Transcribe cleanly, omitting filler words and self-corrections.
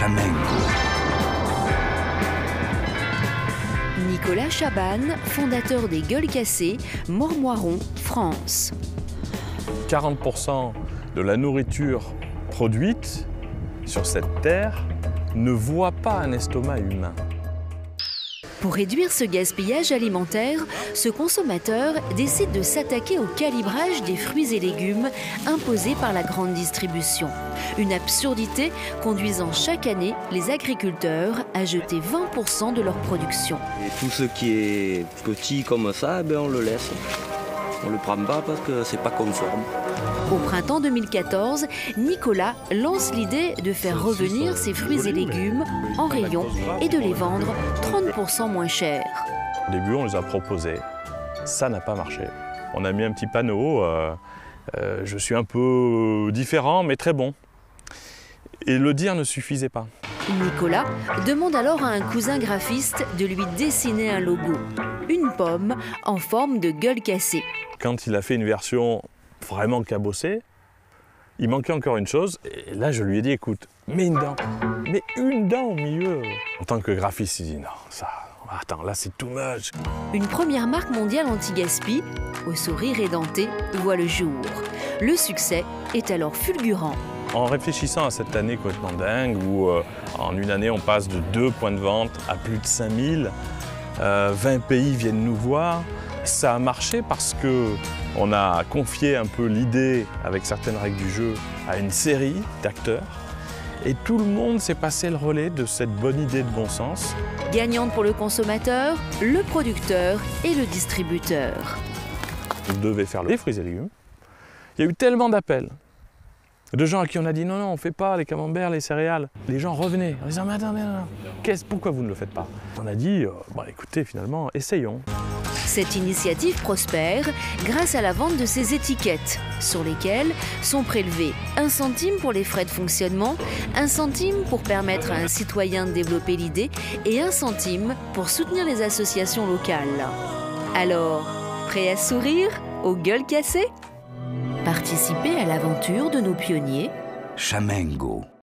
Chamengo. Nicolas Chabanne, fondateur des Gueules Cassées, Mormoiron, France. 40% de la nourriture produite sur cette terre ne voit pas un estomac humain. Pour réduire ce gaspillage alimentaire, ce consommateur décide de s'attaquer au calibrage des fruits et légumes imposés par la grande distribution. Une absurdité conduisant chaque année les agriculteurs à jeter 20% de leur production. Et tout ce qui est petit comme ça, on le laisse. On ne le prend pas parce que c'est pas conforme. Au printemps 2014, Nicolas lance l'idée de faire revenir ces fruits et légumes en rayon et de les vendre 30% moins cher. Au début, on les a proposés. Ça n'a pas marché. On a mis un petit panneau. Je suis un peu différent, mais très bon. Et le dire ne suffisait pas. Nicolas demande alors à un cousin graphiste de lui dessiner un logo. Une pomme en forme de gueule cassée. Quand il a fait une version vraiment cabossée, il manquait encore une chose. Et là, je lui ai dit, écoute, mets une dent au milieu. En tant que graphiste, il dit, non, ça, attends, là, c'est too much. Une première marque mondiale anti-gaspi, au sourire édenté, voit le jour. Le succès est alors fulgurant. En réfléchissant à cette année complètement dingue, où en une année, on passe de 2 points de vente à plus de 5000, 20 pays viennent nous voir, ça a marché parce qu'on a confié un peu l'idée, avec certaines règles du jeu, à une série d'acteurs. Et tout le monde s'est passé le relais de cette bonne idée de bon sens. Gagnante pour le consommateur, le producteur et le distributeur. On devait faire les fruits et légumes. Il y a eu tellement d'appels de gens à qui on a dit non, on ne fait pas les camemberts, les céréales. Les gens revenaient en disant mais attends, pourquoi vous ne le faites pas? On a dit écoutez, finalement, essayons. Cette initiative prospère grâce à la vente de ces étiquettes sur lesquelles sont prélevés 1 centime pour les frais de fonctionnement, 1 centime pour permettre à un citoyen de développer l'idée et 1 centime pour soutenir les associations locales. Alors, prêt à sourire aux gueules cassées? Participez à l'aventure de nos pionniers. Chamengo.